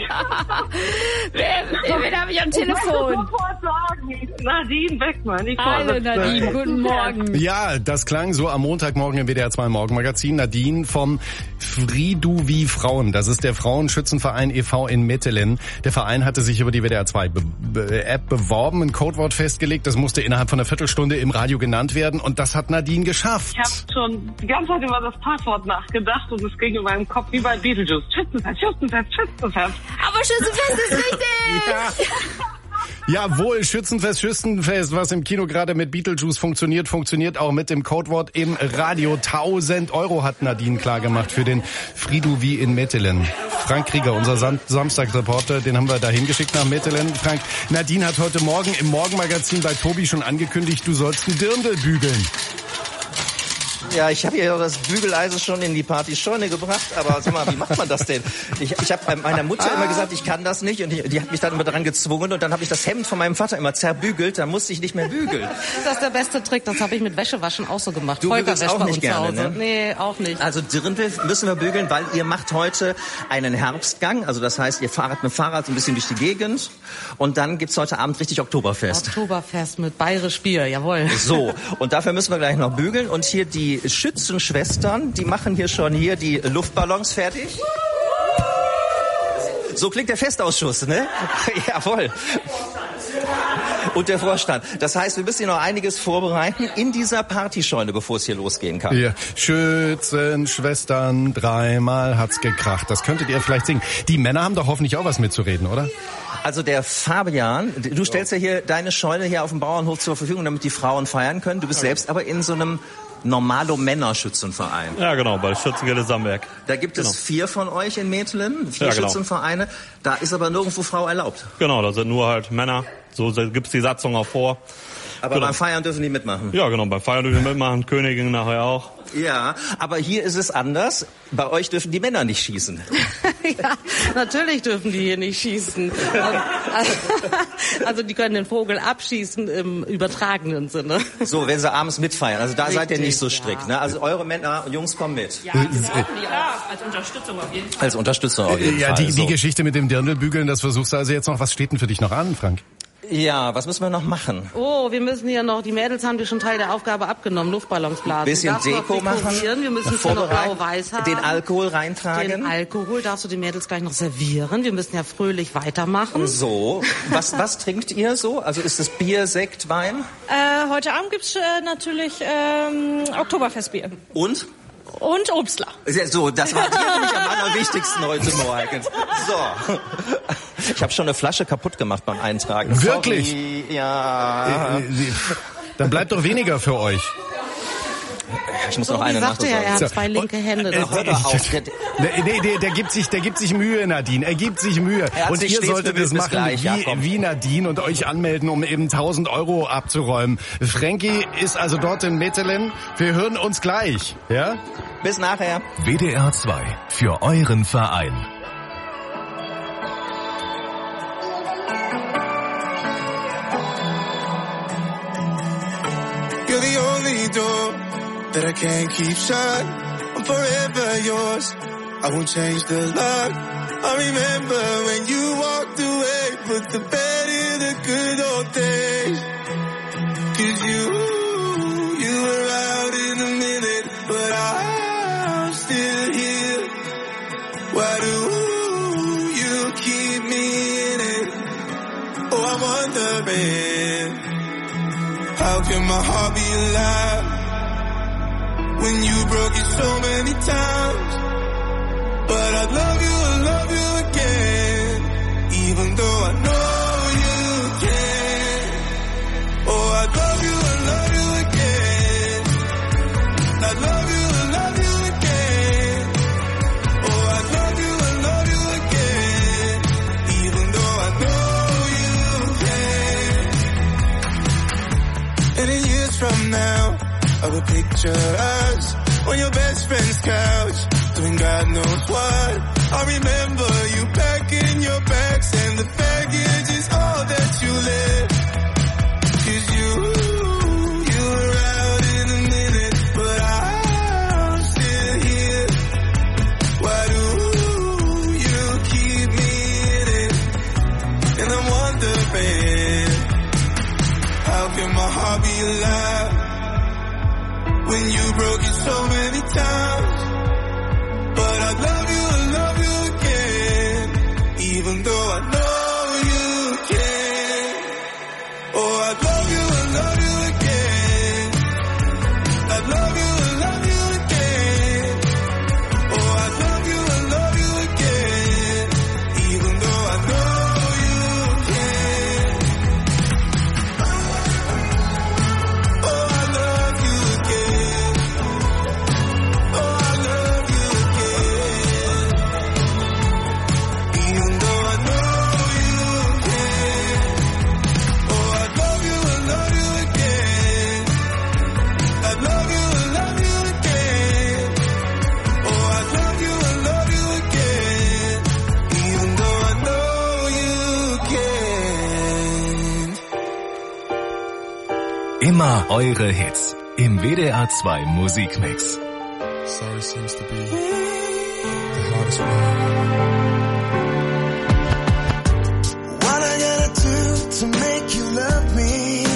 Speaker 4: Wen habe ich am Telefon?
Speaker 10: Ich muss sofort sagen, Nadine Beckmann.
Speaker 4: Hallo Nadine, guten Morgen.
Speaker 6: Ja, das klang so am Montagmorgen im WDR 2 Morgenmagazin. Nadine vom Friduvi Frauen. Das ist der Frauenschützenverein e.V. in Mettelen. Der Verein hatte sich über die WDR 2 App beworben, ein Codewort festgelegt. Das musste innerhalb von einer Viertelstunde im Radio genannt werden und das hat Nadine geschafft.
Speaker 10: Ich habe schon die ganze Zeit über das Passwort nachgedacht und es ging in meinem Kopf wie bei Beetlejuice. Schützenfest, Schützenfest, Schützenfest.
Speaker 4: Aber Schützenfest ist richtig!
Speaker 6: Ja. Jawohl, Schützenfest, was im Kino gerade mit Beetlejuice funktioniert auch mit dem Codewort im Radio. 1000 Euro hat Nadine klargemacht für den Friduvi in Mettelen. Frank Krieger, unser Samstagsreporter, den haben wir da hingeschickt nach Mettelen. Frank, Nadine hat heute Morgen im Morgenmagazin bei Tobi schon angekündigt, du sollst einen Dirndl bügeln.
Speaker 11: Ja, ich habe ja das Bügeleisen schon in die Partyscheune gebracht, aber sag mal, wie macht man das denn? Ich habe meiner Mutter immer gesagt, ich kann das nicht und die hat mich dann immer daran gezwungen und dann habe ich das Hemd von meinem Vater immer zerbügelt, dann musste ich nicht mehr bügeln.
Speaker 12: Das ist der beste Trick, das habe ich mit Wäschewaschen auch so gemacht.
Speaker 11: Du bügelst auch nicht gerne, ne?
Speaker 12: Nee, auch nicht.
Speaker 11: Also Dirndl müssen wir bügeln, weil ihr macht heute einen Herbstgang, also das heißt, ihr fahrt mit dem Fahrrad so ein bisschen durch die Gegend und dann gibt's heute Abend richtig Oktoberfest.
Speaker 12: Oktoberfest mit bayerisch Bier, jawohl.
Speaker 11: So, und dafür müssen wir gleich noch bügeln und hier die Schützenschwestern, die machen hier schon die Luftballons fertig. So klingt der Festausschuss, ne? Jawohl. Und der Vorstand. Das heißt, wir müssen hier noch einiges vorbereiten in dieser Partyscheune, bevor es hier losgehen kann.
Speaker 6: Ja. Schützenschwestern, dreimal hat's gekracht. Das könntet ihr vielleicht singen. Die Männer haben doch hoffentlich auch was mitzureden, oder?
Speaker 11: Also der Fabian, du stellst ja hier deine Scheune hier auf dem Bauernhof zur Verfügung, damit die Frauen feiern können. Du bist selbst aber in so einem Normalo-Männer-Schützenverein.
Speaker 13: Ja, genau, bei Schützengilde Samberg.
Speaker 11: Da gibt es 4 von euch in Mettelen, 4 Schützenvereine. Da ist aber nirgendwo Frau erlaubt.
Speaker 13: Genau, da sind nur halt Männer. So gibt's die Satzung auch vor.
Speaker 11: Aber beim Feiern dürfen die mitmachen?
Speaker 13: Ja, genau, beim Feiern dürfen die mitmachen, Königin nachher auch.
Speaker 11: Ja, aber hier ist es anders. Bei euch dürfen die Männer nicht schießen.
Speaker 12: Ja, natürlich dürfen die hier nicht schießen. Also die können den Vogel abschießen im übertragenen Sinne.
Speaker 11: So, wenn sie abends mitfeiern. Also da richtig, seid ihr nicht so strikt. Ne? Also eure Männer und Jungs kommen mit.
Speaker 12: Ja, als Unterstützung auf jeden Fall.
Speaker 11: Als Unterstützung auf jeden Fall.
Speaker 6: Ja, die Geschichte mit dem Dirndlbügeln, das versuchst du also jetzt noch. Was steht denn für dich noch an, Frank?
Speaker 11: Ja, was müssen wir noch machen?
Speaker 12: Oh, wir müssen hier noch, die Mädels haben dir schon Teil der Aufgabe abgenommen, Luftballons blasen.
Speaker 11: Bisschen Deko machen.
Speaker 12: Wir müssen es ja noch blau-weiß haben.
Speaker 11: Den Alkohol reintragen.
Speaker 12: Den Alkohol darfst du den Mädels gleich noch servieren. Wir müssen ja fröhlich weitermachen.
Speaker 11: So, was trinkt ihr so? Also ist es Bier, Sekt, Wein?
Speaker 12: Heute Abend gibt's natürlich Oktoberfestbier.
Speaker 11: Und
Speaker 12: Obstler.
Speaker 11: So, das war dir nämlich am allerwichtigsten heute Morgen. So. Ich habe schon eine Flasche kaputt gemacht beim Eintragen.
Speaker 6: Wirklich?
Speaker 11: Sorry. Ja.
Speaker 6: Dann bleibt doch weniger für euch.
Speaker 11: Ich muss noch eine
Speaker 12: sagte ja, er hat 2 linke Hände.
Speaker 11: Hör doch auf.
Speaker 6: Der gibt sich Mühe, Nadine. Er gibt sich Mühe. Und ihr solltet es machen wie Nadine und euch anmelden, um eben 1000 Euro abzuräumen. Frankie ist also dort in Mettelen. Wir hören uns gleich. Ja?
Speaker 11: Bis nachher.
Speaker 2: WDR 2 für euren Verein.
Speaker 26: You're the only door that I can't keep shut. I'm forever yours. I won't change the lock. I remember when you walked away, put the bed in the good old days. wondering, how can my heart be alive when you broke it so many times? But I love you again, even though I know you can. Oh, I love you again. I love you again. Oh, I love you again, even though I know you can. And in years from now, I will picture us on your best friend's couch, doing God knows what. I remember you packing your bags and the baggage is all that you left. 'Cause you were out in a minute, but I'm still here. Why do you keep me in it? And I'm wondering, how can my heart be alive when you broke it so many times? But I love you again, even though I know you can. Oh, I love you again. I love you again. Oh, I love you again, even though I know you can. Oh, I love you again. Oh, I love you again, even though I know you can. Oh, I love you again. I love you again. Oh, I love you again, even though I know you can.
Speaker 2: Immer eure Hits im WDR 2 Musikmix.
Speaker 26: Sorry seems to be the hardest word.
Speaker 15: What I gotta do to make you love me?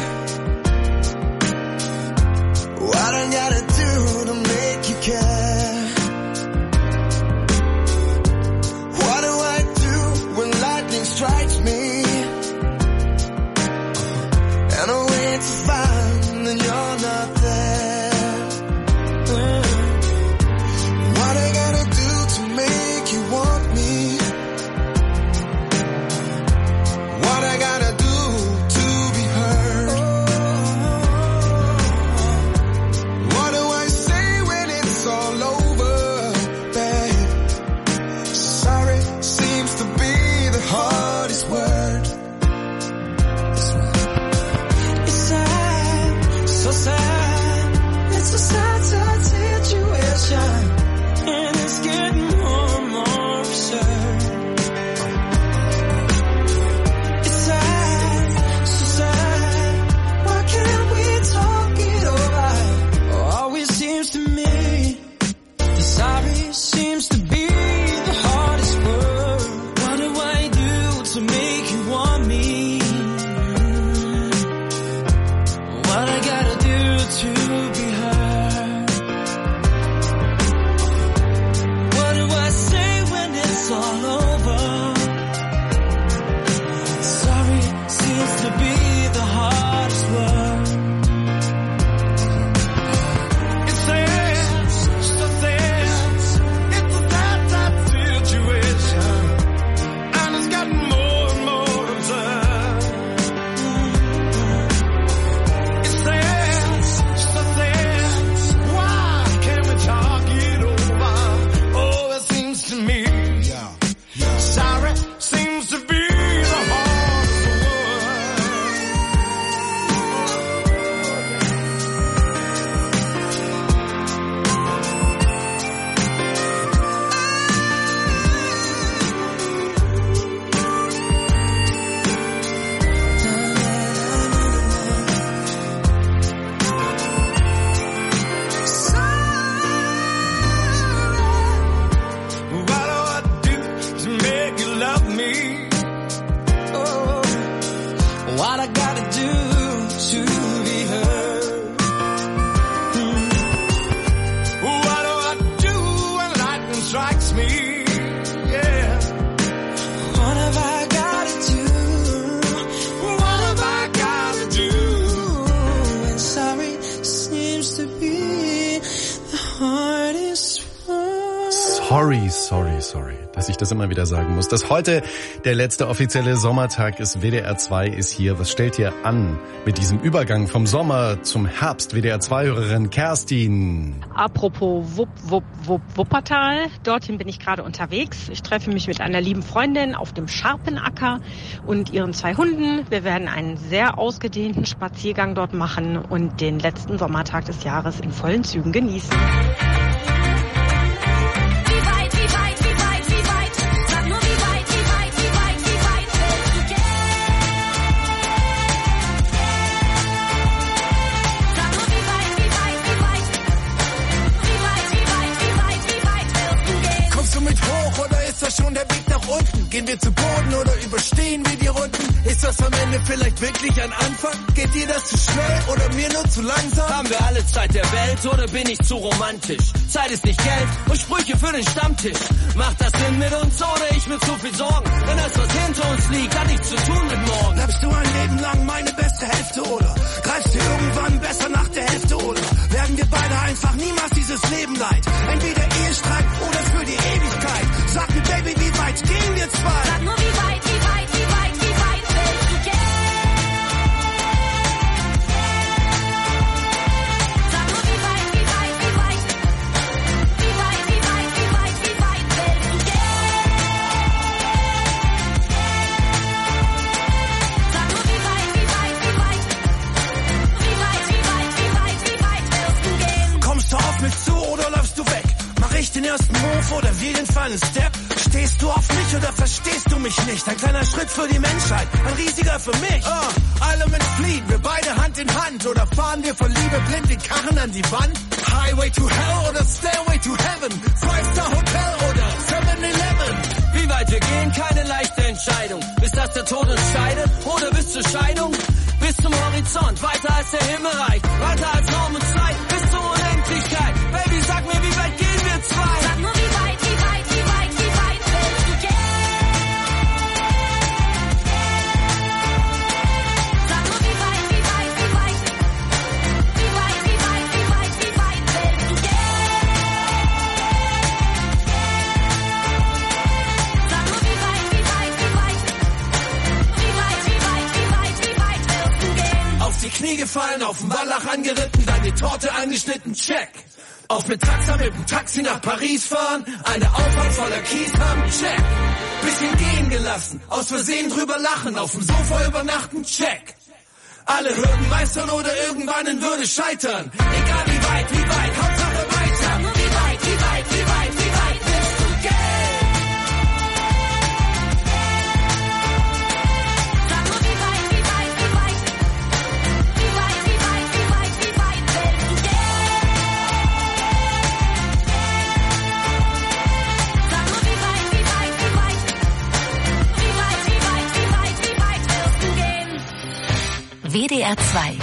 Speaker 15: What I gotta do to make you care? What do I do when lightning strikes me? And I wait to find that you're not there. What I gotta do to make you want me? What I gotta do to be heard? What do I say when it's all over, babe? Sorry seems to be the hardest word.
Speaker 6: Sorry, dass ich das immer wieder sagen muss. Dass heute der letzte offizielle Sommertag ist. WDR 2 ist hier. Was stellt ihr an mit diesem Übergang vom Sommer zum Herbst? WDR 2-Hörerin Kerstin.
Speaker 16: Apropos Wuppertal. Dorthin bin ich gerade unterwegs. Ich treffe mich mit einer lieben Freundin auf dem Scharpenacker und ihren 2 Hunden. Wir werden einen sehr ausgedehnten Spaziergang dort machen und den letzten Sommertag des Jahres in vollen Zügen genießen.
Speaker 26: Schon der Weg nach unten? Gehen wir zu Boden oder überstehen wir die Runden? Ist das am Ende vielleicht wirklich ein Anfang? Geht dir das zu schnell oder mir nur zu langsam?
Speaker 17: Haben wir alle Zeit der Welt oder bin ich zu romantisch? Zeit ist nicht Geld und Sprüche für den Stammtisch. Macht das Sinn mit uns oder ich mit zu viel Sorgen? Wenn das, was hinter uns liegt, hat nichts zu tun mit morgen.
Speaker 26: Bleibst du ein Leben lang meine beste Hälfte oder greifst du irgendwann besser nach der Hälfte oder werden wir beide einfach niemals dieses Leben leid? Entweder Ehestreit oder für die Ewigkeit. Sag mir, Baby, wie weit gehen wir zwei?
Speaker 9: Sag nur, wie weit willst du gehen? Sag nur, wie weit willst du gehen? Sag nur, wie weit willst du gehen?
Speaker 26: Kommst du auf mich zu oder läufst du weg? Mach ich den ersten Move oder wir den feinen Step? Stehst du auf mich oder verstehst du mich nicht? Ein kleiner Schritt für die Menschheit, ein riesiger für mich. Element fliehen, wir beide Hand in Hand. Oder fahren wir von Liebe blind den Karren an die Wand? Highway to Hell oder Stairway to Heaven? Five-Star Hotel oder 7-Eleven?
Speaker 17: Wie weit wir gehen, keine leichte Entscheidung. Bis dass der Tod uns scheidet oder bis zur Scheidung? Bis zum Horizont, weiter als der Himmel reicht. Weiter als Raum und Zeit, bis zur Unendlichkeit. Baby, sag mir, wie weit gehen wir zwei?
Speaker 9: Sag nur, wie weit willst du gehen? Sag nur, wie weit willst du gehen? Sag nur, wie weit willst du gehen?
Speaker 26: Auf die Knie gefallen, auf den Wallach angeritten, dann die Torte angeschnitten, check. Auf mit Taxa mit dem Taxi nach Paris fahren, eine Auffahrt voller Kies haben, check. Bisschen gehen gelassen, aus Versehen drüber lachen, auf dem Sofa übernachten, check. Alle Hürden meistern oder irgendwann in Würde scheitern. Egal wie weit, Hauptsache weiter.
Speaker 9: Sag nur, wie weit willst du gehen? Sag nur, wie weit willst du gehen? Sag nur, wie weit willst du gehen?
Speaker 14: WDR 2.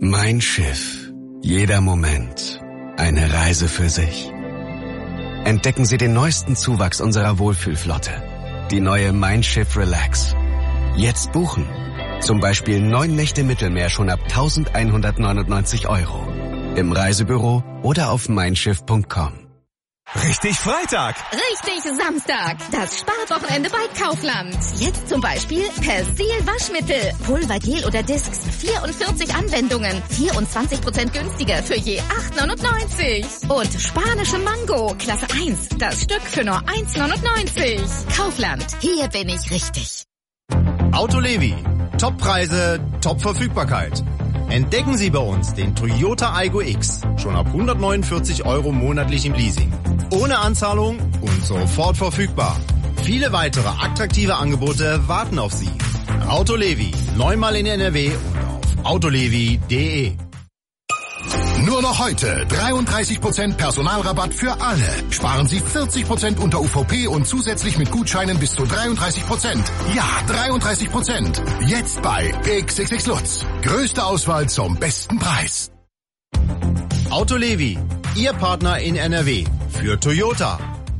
Speaker 21: Mein Schiff. Jeder Moment. Eine Reise für sich. Entdecken Sie den neuesten Zuwachs unserer Wohlfühlflotte. Die neue Mein Schiff Relax. Jetzt buchen. Zum Beispiel 9 Nächte Mittelmeer schon ab 1.199 €. Im Reisebüro oder auf meinschiff.com.
Speaker 2: Richtig Freitag.
Speaker 18: Richtig Samstag. Das Sparwochenende bei Kaufland. Jetzt zum Beispiel Persil Waschmittel. Pulver, Gel oder Discs. 44 Anwendungen. 24% günstiger für je 8,99. Und spanische Mango. Klasse 1. Das Stück für nur 1,99. Kaufland. Hier bin ich richtig.
Speaker 19: Auto Levi. Toppreise, Top-Verfügbarkeit. Entdecken Sie bei uns den Toyota Aygo X. Schon ab 149 € monatlich im Leasing. Ohne Anzahlung und sofort verfügbar. Viele weitere attraktive Angebote warten auf Sie. Auto Levi. 9-mal in NRW und auf autolevi.de.
Speaker 21: Nur noch heute 33% Personalrabatt für alle. Sparen Sie 40% unter UVP und zusätzlich mit Gutscheinen bis zu 33%. Ja, 33%. Jetzt bei XXX Lutz. Größte Auswahl zum besten Preis.
Speaker 19: Auto Levi. Ihr Partner in NRW. Für Toyota.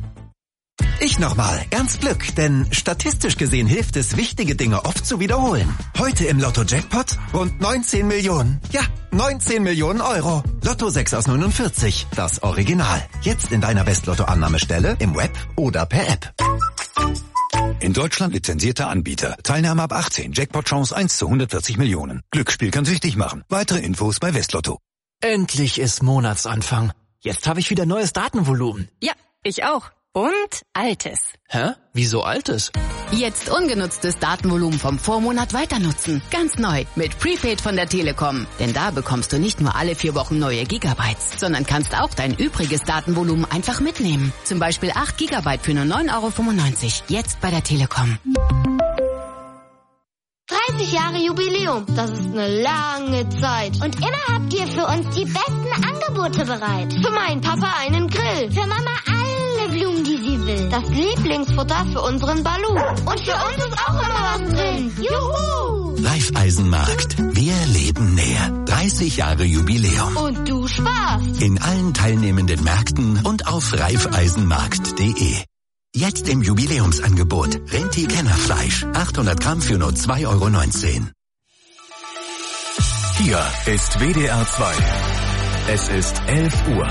Speaker 20: Ich nochmal, ganz Glück, denn statistisch gesehen hilft es, wichtige Dinge oft zu wiederholen. Heute im Lotto-Jackpot rund 19 Millionen. Ja, 19 Millionen €. Lotto 6 aus 49, das Original. Jetzt in deiner West-Lotto-Annahmestelle, im Web oder per App.
Speaker 21: In Deutschland lizenzierter Anbieter. Teilnahme ab 18. Jackpot-Chance 1 zu 140 Millionen. Glücksspiel kann süchtig machen. Weitere Infos bei Westlotto.
Speaker 22: Endlich ist Monatsanfang. Jetzt habe ich wieder neues Datenvolumen.
Speaker 23: Ja, ich auch. Und altes.
Speaker 22: Hä? Wieso altes?
Speaker 23: Jetzt ungenutztes Datenvolumen vom Vormonat weiter nutzen. Ganz neu mit Prepaid von der Telekom. Denn da bekommst du nicht nur alle 4 Wochen neue Gigabytes, sondern kannst auch dein übriges Datenvolumen einfach mitnehmen. Zum Beispiel 8 Gigabyte für nur 9,95 €. Jetzt bei der Telekom.
Speaker 24: 30 Jahre Jubiläum, das ist eine lange Zeit.
Speaker 14: Und immer habt ihr für uns die besten Angebote bereit.
Speaker 24: Für meinen Papa einen Grill.
Speaker 14: Für Mama alle Blumen, die sie will.
Speaker 24: Das Lieblingsfutter für unseren Balu. Und für uns ist auch immer was drin. Juhu!
Speaker 21: Raiffeisenmarkt. Wir leben näher. 30 Jahre Jubiläum.
Speaker 24: Und du sparst.
Speaker 21: In allen teilnehmenden Märkten und auf raiffeisenmarkt.de. Jetzt im Jubiläumsangebot. Renti-Kennerfleisch. 800 Gramm für nur 2,19 €.
Speaker 2: Hier ist WDR 2. Es ist 11 Uhr.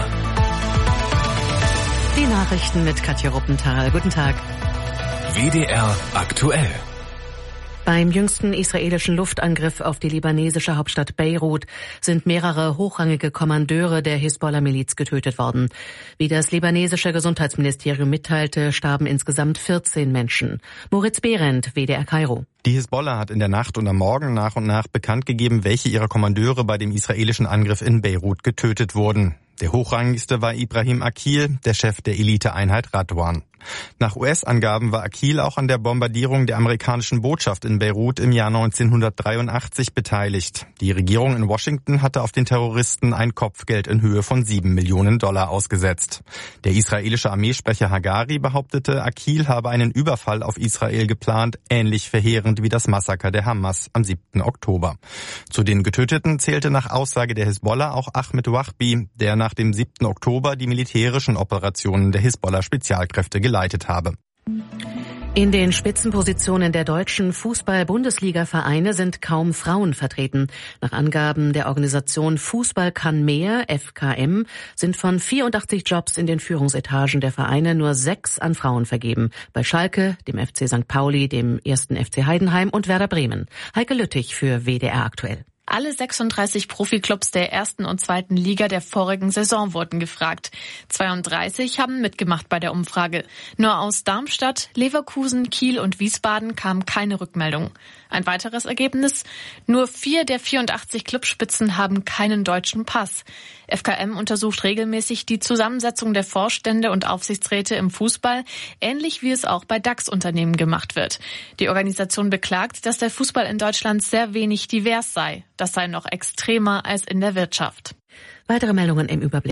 Speaker 3: Die Nachrichten mit Katja Ruppenthal. Guten Tag.
Speaker 2: WDR aktuell.
Speaker 3: Beim jüngsten israelischen Luftangriff auf die libanesische Hauptstadt Beirut sind mehrere hochrangige Kommandeure der Hisbollah-Miliz getötet worden. Wie das libanesische Gesundheitsministerium mitteilte, starben insgesamt 14 Menschen. Moritz Behrendt, WDR Kairo.
Speaker 27: Die Hisbollah hat in der Nacht und am Morgen nach und nach bekannt gegeben, welche ihrer Kommandeure bei dem israelischen Angriff in Beirut getötet wurden. Der hochrangigste war Ibrahim Akil, der Chef der Eliteeinheit Radwan. Nach US-Angaben war Akil auch an der Bombardierung der amerikanischen Botschaft in Beirut im Jahr 1983 beteiligt. Die Regierung in Washington hatte auf den Terroristen ein Kopfgeld in Höhe von $7 Millionen ausgesetzt. Der israelische Armeesprecher Hagari behauptete, Akil habe einen Überfall auf Israel geplant, ähnlich verheerend wie das Massaker der Hamas am 7. Oktober. Zu den Getöteten zählte nach Aussage der Hisbollah auch Ahmed Wahbi, der nach dem 7. Oktober die militärischen Operationen der Hisbollah-Spezialkräfte geleitet habe.
Speaker 3: In den Spitzenpositionen der deutschen Fußball-Bundesliga-Vereine sind kaum Frauen vertreten. Nach Angaben der Organisation Fußball kann mehr, FKM, sind von 84 Jobs in den Führungsetagen der Vereine nur 6 an Frauen vergeben. Bei Schalke, dem FC St. Pauli, dem 1. FC Heidenheim und Werder Bremen. Heike Lüttich für WDR aktuell.
Speaker 28: Alle 36 Profiklubs der 1. und 2. Liga der vorigen Saison wurden gefragt. 32 haben mitgemacht bei der Umfrage. Nur aus Darmstadt, Leverkusen, Kiel und Wiesbaden kam keine Rückmeldung. Ein weiteres Ergebnis: Nur 4 der 84 Clubspitzen haben keinen deutschen Pass. FKM untersucht regelmäßig die Zusammensetzung der Vorstände und Aufsichtsräte im Fußball, ähnlich wie es auch bei DAX-Unternehmen gemacht wird. Die Organisation beklagt, dass der Fußball in Deutschland sehr wenig divers sei. Das sei noch extremer als in der Wirtschaft.
Speaker 3: Weitere Meldungen im Überblick.